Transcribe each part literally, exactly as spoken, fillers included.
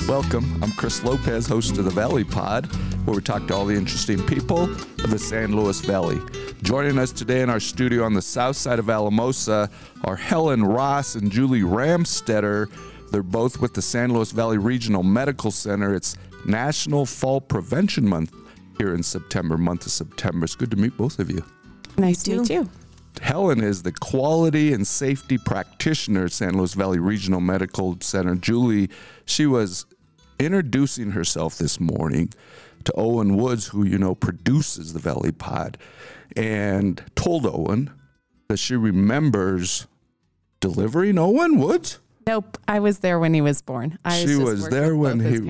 Welcome. I'm Chris Lopez, host of the Valley Pod, where we talk to all the interesting people of the San Luis Valley. Joining us today in our studio on the south side of Alamosa are Helen Ross and Julie Ramstetter. They're both with the San Luis Valley Regional Medical Center. It's National Fall Prevention Month here in September, month of September. It's good to meet both of you. Nice to meet you. Helen is the quality and safety practitioner at San Luis Valley Regional Medical Center. Julie, she was introducing herself this morning to Owen Woods, who you know produces the Valley Pod, and told Owen that she remembers delivering Owen Woods. Nope, I was there when he was born. I she was, was there when he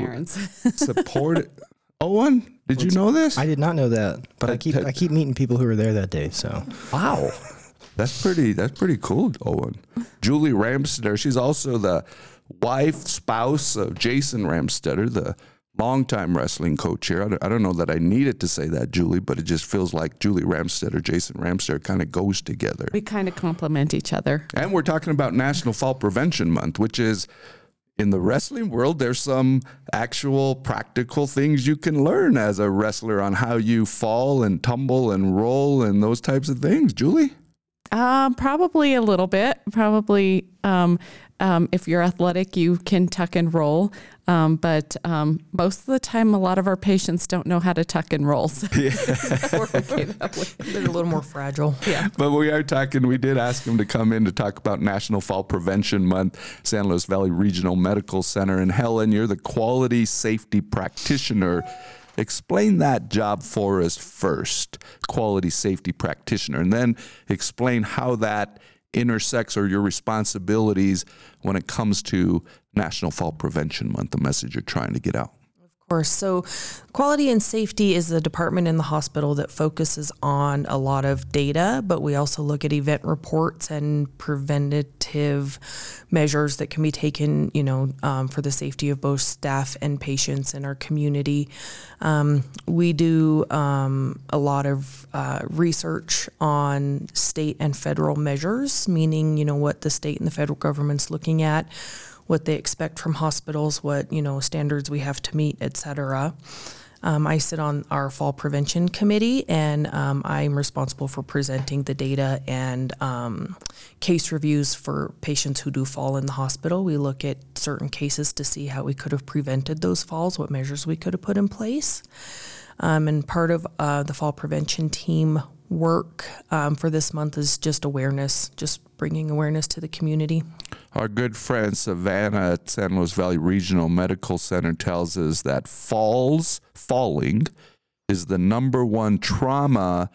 supported Owen. Did you know this? I did not know that, but I keep I keep meeting people who were there that day. So wow, that's pretty that's pretty cool, Owen. Julie Ramstetter, she's also the wife, spouse of Jason Ramstetter, the longtime wrestling coach here. I don't, I don't know that I needed to say that, Julie, but it just feels like Julie Ramstetter, Jason Ramstetter kind of goes together. We kind of complement each other. And we're talking about National Fall Prevention Month, which is, in the wrestling world, there's some actual practical things you can learn as a wrestler on how you fall and tumble and roll and those types of things. Julie? Um, probably a little bit. Probably um, um, if you're athletic, you can tuck and roll. Um, but um, most of the time, a lot of our patients don't know how to tuck and roll. So yeah. we're okay that way. They're a little more fragile. Yeah. But we are talking, we did ask him to come in to talk about National Fall Prevention Month, San Luis Valley Regional Medical Center. And Helen, you're the quality safety practitioner. Explain that job for us first, quality safety practitioner, and then explain how that intersects or your responsibilities when it comes to National Fall Prevention Month, the message you're trying to get out. Of course. So quality and safety is the department in the hospital that focuses on a lot of data, but we also look at event reports and preventative measures that can be taken, you know, um, for the safety of both staff and patients in our community. Um, we do um, a lot of uh, research on state and federal measures, meaning, you know, what the state and the federal government's looking at, what they expect from hospitals, what, you know, standards we have to meet, et cetera. Um, I sit on our fall prevention committee, and um, I'm responsible for presenting the data and um, case reviews for patients who do fall in the hospital. We look at certain cases to see how we could have prevented those falls, what measures we could have put in place. Um, and part of uh, the fall prevention team work um, for this month is just awareness, just bringing awareness to the community. Our good friend Savannah at San Luis Valley Regional Medical Center tells us that falls, falling, is the number one trauma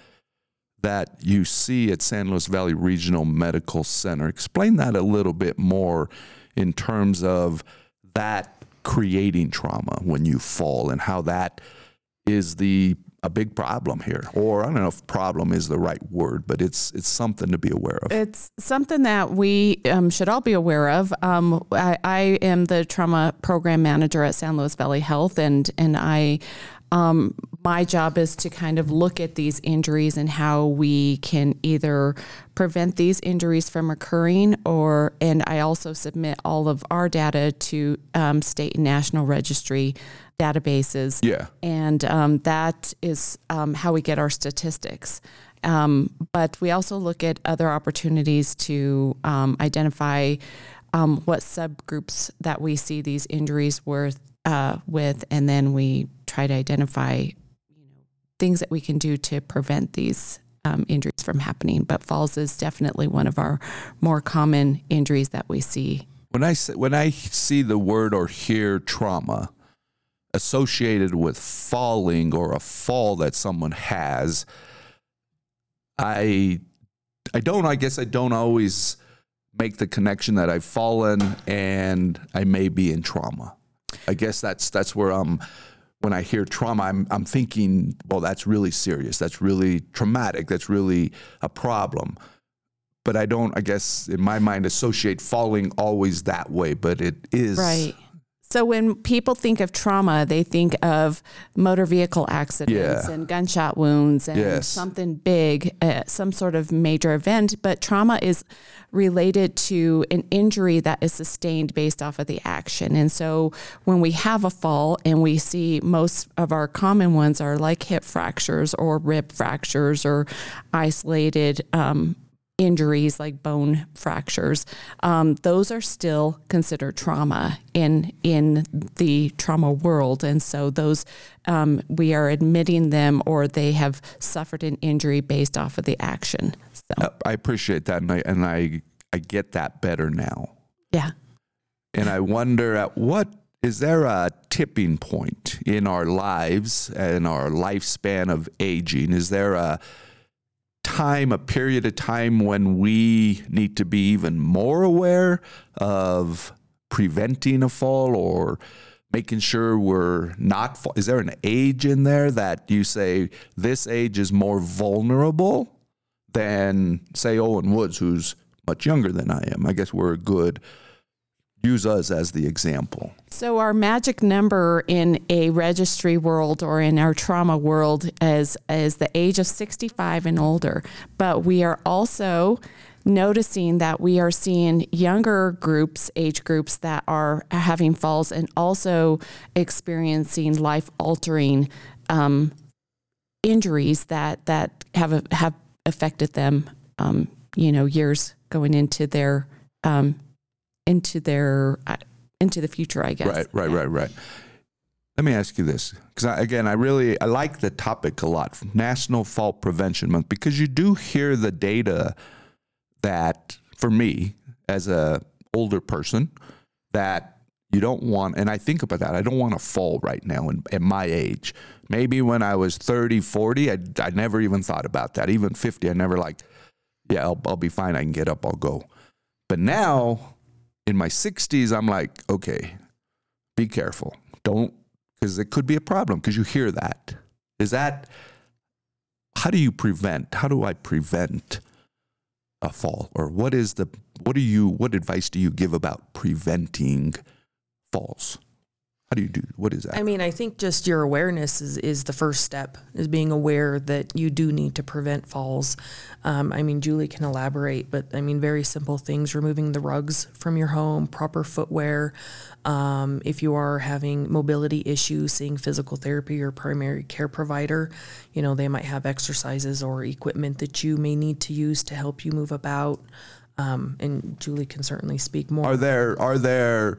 that you see at San Luis Valley Regional Medical Center. Explain that a little bit more in terms of that creating trauma when you fall and how that is the a big problem here, or I don't know if problem is the right word, but it's it's something to be aware of. It's something that we um, should all be aware of. Um, I, I am the trauma program manager at San Luis Valley Health, and and I, um, my job is to kind of look at these injuries and how we can either prevent these injuries from occurring, or and I also submit all of our data to um, state and national registry databases. Yeah. And um, that is um, how we get our statistics. Um, but we also look at other opportunities to um, identify um, what subgroups that we see these injuries with, uh, with, and then we try to identify, you know, things that we can do to prevent these um, injuries from happening. But falls is definitely one of our more common injuries that we see. When I say, when I see the word or hear trauma associated with falling or a fall that someone has, I I don't, I guess I don't always make the connection that I've fallen and I may be in trauma. I guess that's that's where I'm, when I hear trauma, I'm I'm thinking, well, that's really serious. That's really traumatic. That's really a problem. But I don't, I guess, in my mind, associate falling always that way, but it is. Right. So when people think of trauma, they think of motor vehicle accidents Yeah. and gunshot wounds and Yes. something big, uh, some sort of major event. But trauma is related to an injury that is sustained based off of the action. And so when we have a fall, and we see most of our common ones are like hip fractures or rib fractures or isolated um, injuries like bone fractures, um, those are still considered trauma in in the trauma world. And so those, um, we are admitting them, or they have suffered an injury based off of the action. So, Uh, I appreciate that, and I and I I get that better now. yeah. And I wonder, at what is there a tipping point in our lives and our lifespan of aging? Is there a time, a period of time when we need to be even more aware of preventing a fall or making sure we're not fall? Is there an age in there that you say this age is more vulnerable than, say, Owen Woods, who's much younger than I am? I guess we're a good, use us as the example. So our magic number in a registry world or in our trauma world is, is the age of sixty-five and older. But we are also noticing that we are seeing younger groups, age groups that are having falls and also experiencing life-altering um, injuries that, that have have affected them, um, you know, years going into their um, into their uh, into the future, I guess. Right, right, Yeah. right, right. Let me ask you this, because I, again, I really I like the topic a lot, National Fall Prevention Month, because you do hear the data that, for me as a older person, that you don't want, and I think about that, I don't want to fall right now in, at my age. Maybe when I was thirty, forty, I, I never even thought about that. Even fifty, I never like, yeah, I'll, I'll be fine. I can get up, I'll go. But now, in my sixties, I'm like, okay, be careful. Don't, because it could be a problem, because you hear that. Is that, how do you prevent, how do I prevent a fall? Or what is the, what do you, what advice do you give about preventing falls? How do you do, what is that? I mean, I think just your awareness is, is the first step, is being aware that you do need to prevent falls. Um, I mean, Julie can elaborate, but I mean, very simple things, removing the rugs from your home, proper footwear. Um, if you are having mobility issues, seeing physical therapy or primary care provider, you know, they might have exercises or equipment that you may need to use to help you move about. Um, and Julie can certainly speak more. Are there, are there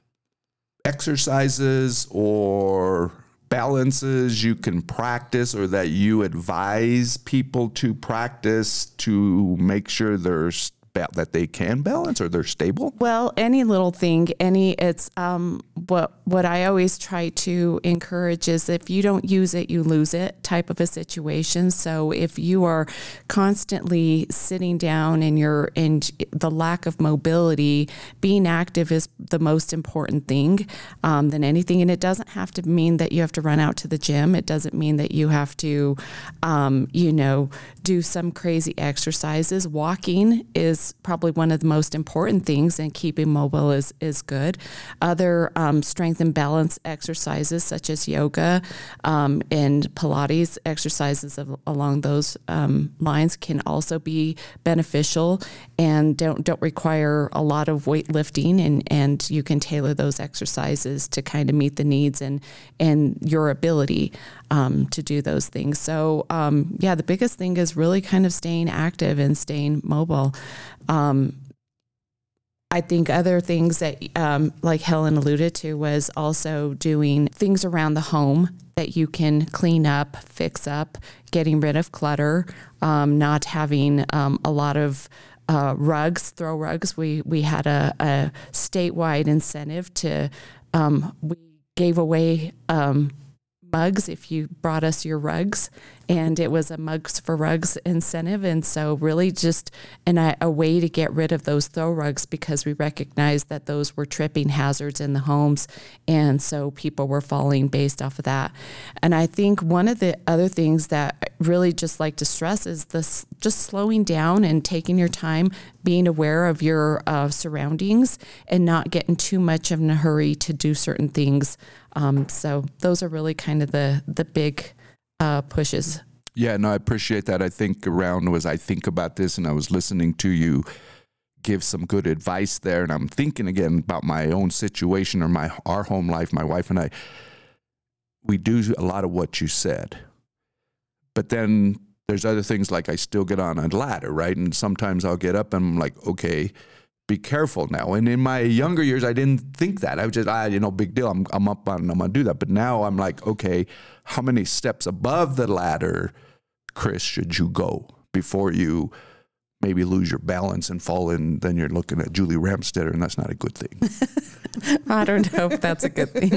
exercises or balances you can practice, or that you advise people to practice to make sure there's that they can balance or they're stable? Well, any little thing, any it's um, what what I always try to encourage is, if you don't use it, you lose it type of a situation. So if you are constantly sitting down and you're and the lack of mobility, being active is the most important thing um, than anything. And it doesn't have to mean that you have to run out to the gym. It doesn't mean that you have to, um, you know, do some crazy exercises. Walking is probably one of the most important things, and keeping mobile is, is good. Other um, strength and balance exercises such as yoga um, and Pilates exercises of, along those um, lines can also be beneficial and don't don't require a lot of weightlifting, and, and you can tailor those exercises to kind of meet the needs and and your ability um, to do those things. So um, yeah, the biggest thing is really kind of staying active and staying mobile. Um, I think other things that, um, like Helen alluded to, was also doing things around the home that you can clean up, fix up, getting rid of clutter, um, not having um, a lot of uh, rugs, throw rugs. We we had a, a statewide incentive to, um, we gave away um, mugs if you brought us your rugs, and it was a Mugs for Rugs incentive. And so really just an, a, a way to get rid of those throw rugs, because we recognized that those were tripping hazards in the homes. And so people were falling based off of that. And I think one of the other things that I really just like to stress is this, just slowing down and taking your time, being aware of your uh, surroundings and not getting too much in a hurry to do certain things. Um, so those are really kind of the, the big uh, pushes. Yeah, no, I appreciate that. I think around as I think about this and I was listening to you give some good advice there, and I'm thinking again about my own situation or my our home life, my wife and I, we do a lot of what you said. But then there's other things like I still get on a ladder, right? And sometimes I'll get up and I'm like, okay, be careful now. And in my younger years, I didn't think that. I was just, ah, you know, big deal. I'm, I'm up on, I'm going to do that. But now I'm like, okay, how many steps above the ladder, Chris, should you go before you maybe lose your balance and fall in? Then you're looking at Julie Ramstetter, and that's not a good thing. I don't know if that's a good thing.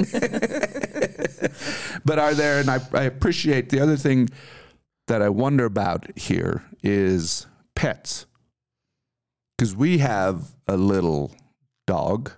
But are there, and I, I appreciate the other thing that I wonder about here is pets. Because we have a little dog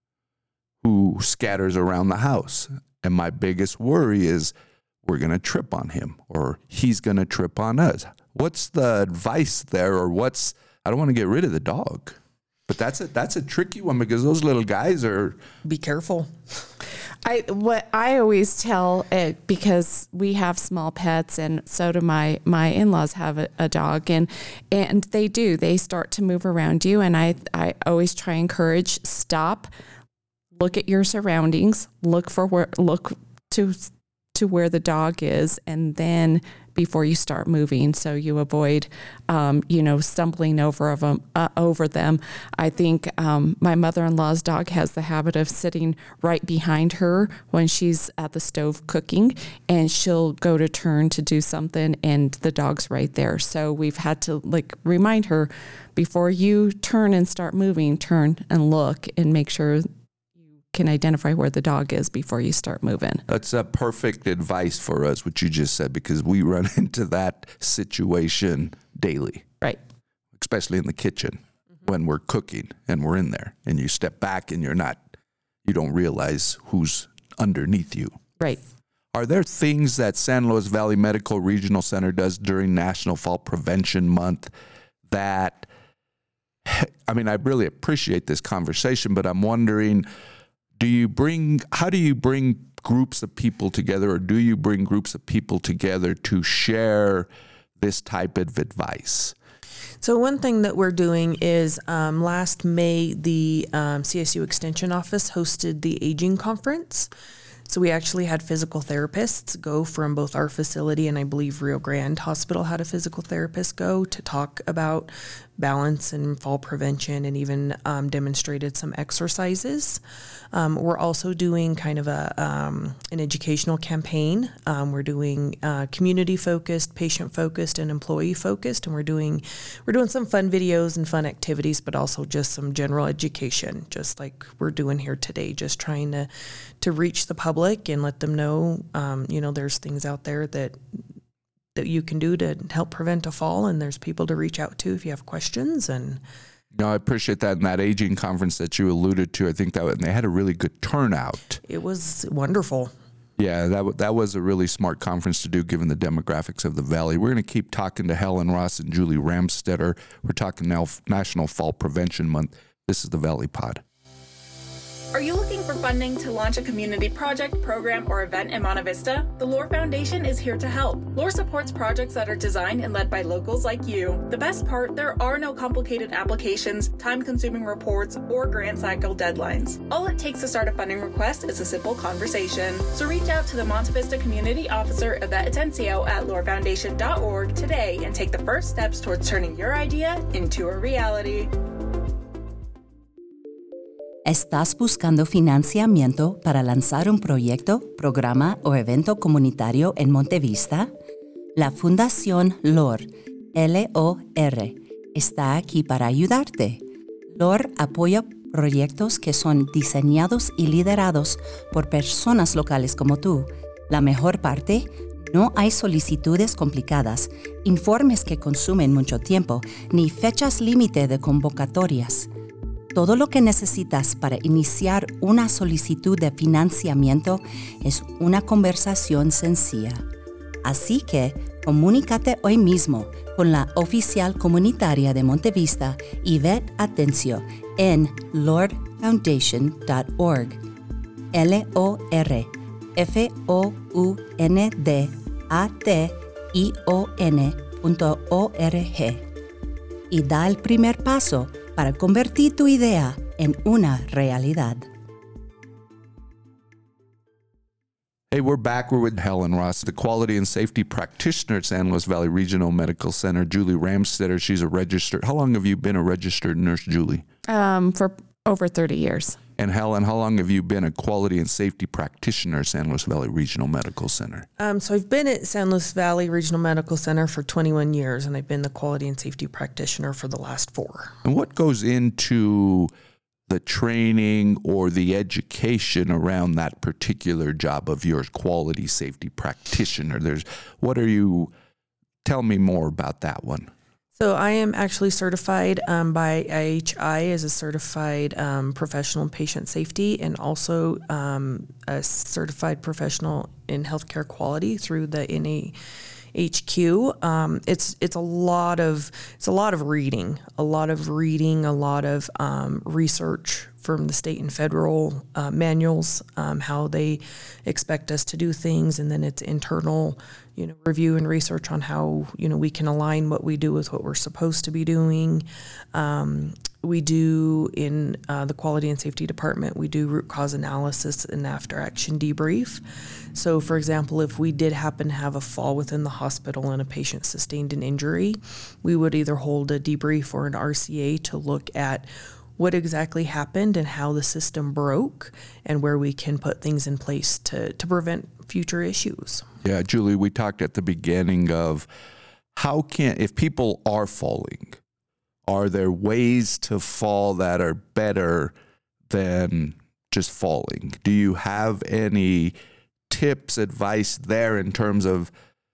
who scatters around the house. And my biggest worry is we're going to trip on him or he's going to trip on us. What's the advice there, or what's, I don't want to get rid of the dog. But that's a, that's a tricky one because those little guys are. Be careful. I what I always tell it, because we have small pets, and so do my my in-laws have a, a dog, and and they do they start to move around you, and I I always try and encourage, stop, look at your surroundings, look for where look to to where the dog is, and then before you start moving, so you avoid, um, you know, stumbling over of them, uh, over them. I think um, my mother-in-law's dog has the habit of sitting right behind her when she's at the stove cooking, and she'll go to turn to do something, and the dog's right there. So we've had to like remind her, before you turn and start moving, turn and look and make sure can identify where the dog is before you start moving. That's a perfect advice for us, what you just said, because we run into that situation daily. Right. Especially in the kitchen mm-hmm. when we're cooking and we're in there and you step back and you're not, you don't realize who's underneath you. Right. Are there things that San Luis Valley Medical Regional Center does during National Fall Prevention Month that, I mean, I really appreciate this conversation, but I'm wondering, Do you bring, how do you bring groups of people together, or do you bring groups of people together to share this type of advice? So one thing that we're doing is um, last May, the um, C S U Extension Office hosted the Aging Conference. So we actually had physical therapists go from both our facility and I believe Rio Grande Hospital had a physical therapist go to talk about balance and fall prevention, and even um, demonstrated some exercises. Um, we're also doing kind of a um, an educational campaign. Um, we're doing uh, community focused, patient focused, and employee focused, and we're doing we're doing some fun videos and fun activities, but also just some general education, just like we're doing here today. Just trying to to reach the public and let them know, um, you know, there's things out there that. that you can do to help prevent a fall, and there's people to reach out to if you have questions. And no, I appreciate that. And that aging conference that you alluded to, I think that, and they had a really good turnout. It was wonderful. Yeah, that w- that was a really smart conference to do given the demographics of the Valley. We're going to keep talking to Helen Ross and Julie Ramstetter. We're talking now National Fall Prevention Month. This is the Valley Pod. Are you looking for funding to launch a community project, program, or event in Monte Vista? The Lohr Foundation is here to help. Lohr supports projects that are designed and led by locals like you. The best part, there are no complicated applications, time-consuming reports, or grant cycle deadlines. All it takes to start a funding request is a simple conversation. So reach out to the Monte Vista Community Officer, Yvette Atencio, at lohr foundation dot org today and take the first steps towards turning your idea into a reality. ¿Estás buscando financiamiento para lanzar un proyecto, programa o evento comunitario en Monte Vista? La Fundación Lohr, L O R, está aquí para ayudarte. Lohr apoya proyectos que son diseñados y liderados por personas locales como tú. La mejor parte, No hay solicitudes complicadas, informes que consumen mucho tiempo, ni fechas límite de convocatorias. Todo lo que necesitas para iniciar una solicitud de financiamiento es una conversación sencilla. Así que comunícate hoy mismo con la oficial comunitaria de Montevista, Yvette Atencio, en lord foundation dot org. L O R F O U N D A T I O N punto O R G. Y da el primer paso para convertir tu idea en una realidad. Hey, we're back. We're with Helen Ross, the quality and safety practitioner at San Luis Valley Regional Medical Center. Julie Ramstetter, she's a registered. How long have you been a registered nurse, Julie? Um, for over thirty years. And Helen, how long have you been a quality and safety practitioner at San Luis Valley Regional Medical Center? Um, so I've been at San Luis Valley Regional Medical Center for twenty-one years, and I've been the quality and safety practitioner for the last four. And what goes into the training or the education around that particular job of yours, quality safety practitioner? There's, what are you, tell me more about that one. So I am actually certified um, by I H I as a certified um, professional in patient safety, and also um, a certified professional in healthcare quality through the N A H Q. Um, it's it's a lot of it's a lot of reading, a lot of reading, a lot of um, research from the state and federal uh, manuals, um, how they expect us to do things, and then it's internal, you know, review and research on how, you know, we can align what we do with what we're supposed to be doing. Um, we do in uh, the quality and safety department, we do root cause analysis and after action debrief. So for example, if we did happen to have a fall within the hospital and a patient sustained an injury, we would either hold a debrief or an R C A to look at what exactly happened and how the system broke, and where we can put things in place to, to prevent future issues. Yeah, Julie, we talked at the beginning of how can, if people are falling, are there ways to fall that are better than just falling? Do you have any tips, advice there in terms of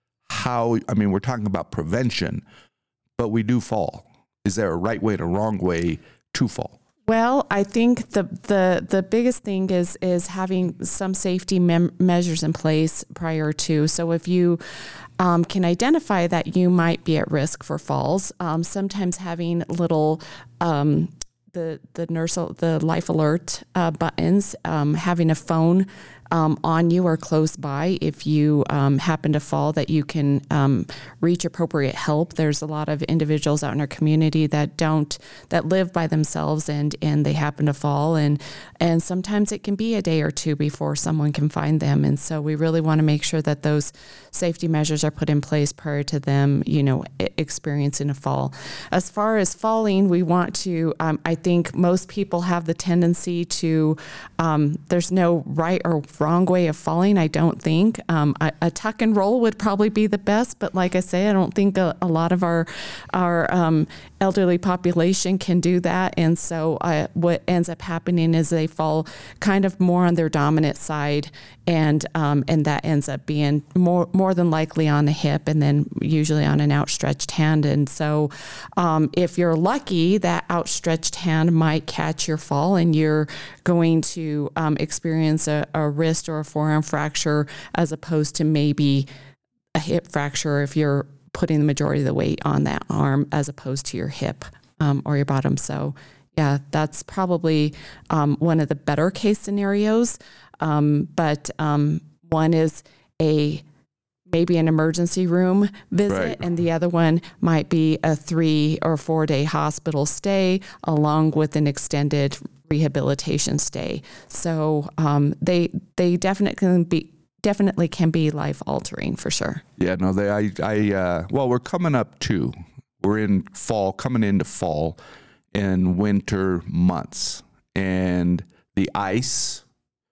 how, I mean, we're talking about prevention, but we do fall. Is there a right way and a wrong way to fall? Well, I think the the the biggest thing is is having some safety mem- measures in place prior to. So if you um, can identify that you might be at risk for falls, um, sometimes having little um, the the nurse the life alert uh, buttons, um, having a phone Um, on you or close by if you um, happen to fall, that you can um, reach appropriate help. There's a lot of individuals out in our community that don't, that live by themselves and and they happen to fall, and and sometimes it can be a day or two before someone can find them. And so we really want to make sure that those safety measures are put in place prior to them, you know, experiencing a fall. As far as falling, we want to, um, I think most people have the tendency to, um, there's no right or wrong way of falling, I don't think. Um, a, a tuck and roll would probably be the best, but like I say, I don't think a, a lot of our our um, elderly population can do that. And so uh, what ends up happening is they fall kind of more on their dominant side, and um, and that ends up being more more than likely on the hip, and then usually on an outstretched hand. And so um, if you're lucky, that outstretched hand might catch your fall, and you're going to um, experience a, a wrist or a forearm fracture, as opposed to maybe a hip fracture if you're putting the majority of the weight on that arm as opposed to your hip um, or your bottom. So yeah, that's probably um, one of the better case scenarios. Um, but um, one is a maybe an emergency room visit, Right. and the other one might be a three or four day hospital stay along with an extended rehabilitation stay. So um, they they definitely can be definitely can be life altering for sure. Yeah, no, they, I, I, uh, well, we're coming up to, we're in fall, coming into fall and winter months, and the ice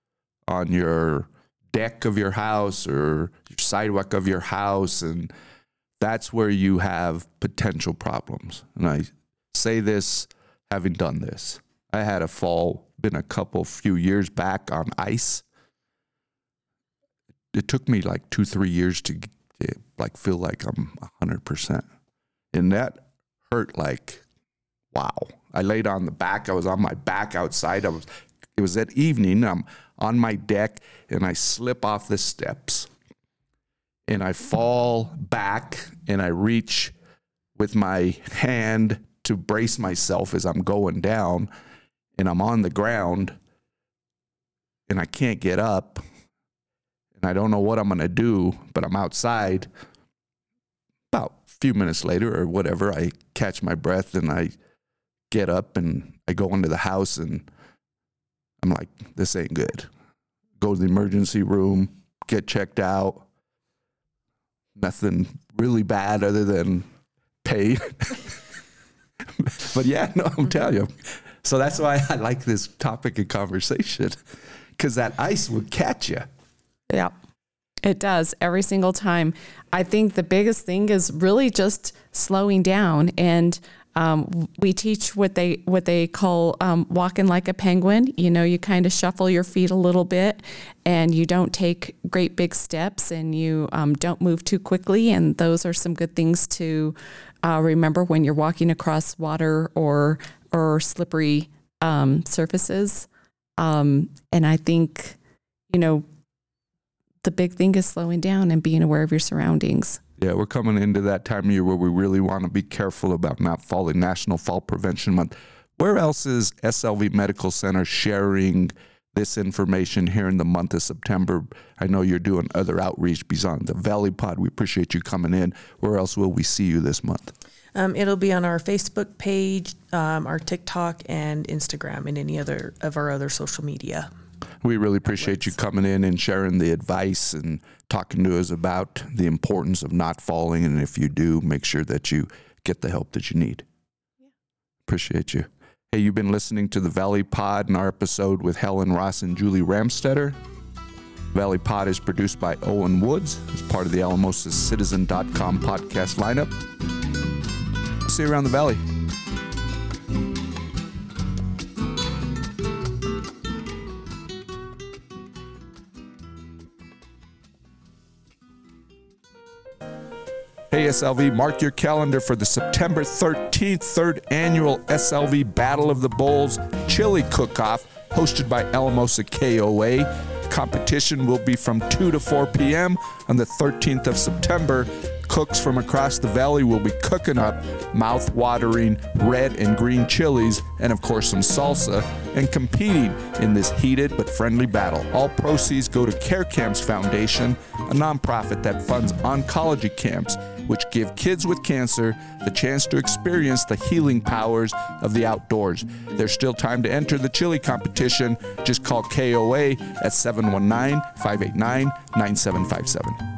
on your deck of your house or your sidewalk of your house, and that's where you have potential problems. And I say this having done this. I had a fall, been a couple few years back on ice. It took me like two, three years to it, like feel like I'm one hundred percent. And that hurt like, wow. I laid on the back. I was on my back outside. I was. It was at evening. I'm on my deck, and I slip off the steps. And I fall back, and I reach with my hand to brace myself as I'm going down, and I'm on the ground, and I can't get up, and I don't know what I'm going to do, but I'm outside. About a few minutes later or whatever, I catch my breath, and I get up, and I go into the house, and I'm like, this ain't good. Go to the emergency room, get checked out. Nothing really bad other than pain. But yeah, no, I'm telling you. So that's why I like this topic of conversation, because that ice would catch you. Yeah, it does every single time. I think the biggest thing is really just slowing down. And um, we teach what they what they call um, walking like a penguin. You know, you kind of shuffle your feet a little bit, and you don't take great big steps, and you um, don't move too quickly. And those are some good things to uh, remember when you're walking across water or or slippery um, surfaces. Um, and I think, you know, the big thing is slowing down and being aware of your surroundings. Yeah, we're coming into that time of year where we really want to be careful about not falling. National Fall Prevention Month. Where else is S L V Medical Center sharing this information here in the month of September? I know you're doing other outreach beyond the Valley Pod. We appreciate you coming in. Where else will we see you this month? Um, it'll be on our Facebook page, um, our TikTok, and Instagram, and any other of our other social media. We really appreciate you coming in and sharing the advice and talking to us about the importance of not falling. And if you do, make sure that you get the help that you need. Yeah. Appreciate you. Hey, you've been listening to the Valley Pod and our episode with Helen Ross and Julie Ramstetter. Valley Pod is produced by Owen Woods as part of the Alamosa Citizen dot com podcast lineup. See you around the Valley. Hey S L V, mark your calendar for the September thirteenth, third annual S L V Battle of the Bowls Chili Cook-Off, hosted by Alamosa K O A. Competition will be from two to four p.m. on the thirteenth of September. Cooks from across the valley will be cooking up mouth-watering red and green chilies and, of course, some salsa, and competing in this heated but friendly battle. All proceeds go to Care Camps Foundation, a nonprofit that funds oncology camps, which give kids with cancer the chance to experience the healing powers of the outdoors. There's still time to enter the chili competition. Just call K O A at seven one nine, five eight nine, nine seven five seven.